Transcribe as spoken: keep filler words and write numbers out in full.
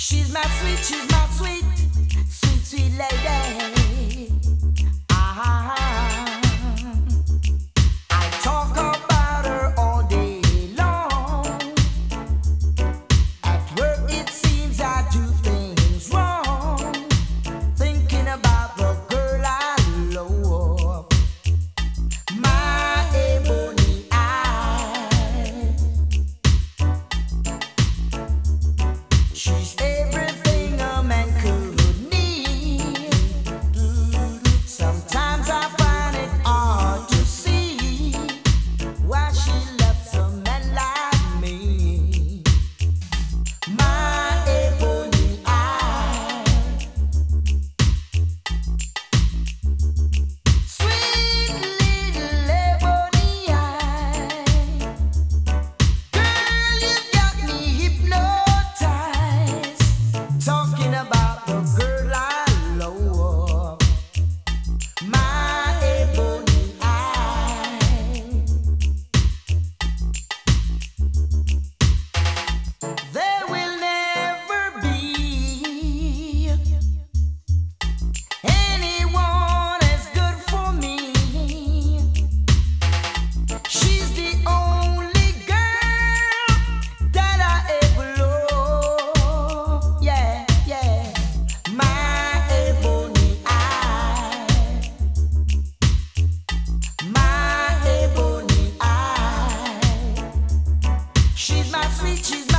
She's my sweet, she's my sweet, sweet, sweet lady. Ah, I talk about her all day long. At work it seems I do things wrong, thinking about the girl I love. My ebony eye, she's everything a man could need. Sometimes I find it hard to see why she loves a man like me. My ebony eye, sweet little ebony eye, girl, you got me hypnotized, talking about the girl I love. My ebony eye, there will never be anyone as good for me. She's the only girl that I ever loved. Yeah, yeah. My ebony eye, my ebony eye. She's my sweet, she's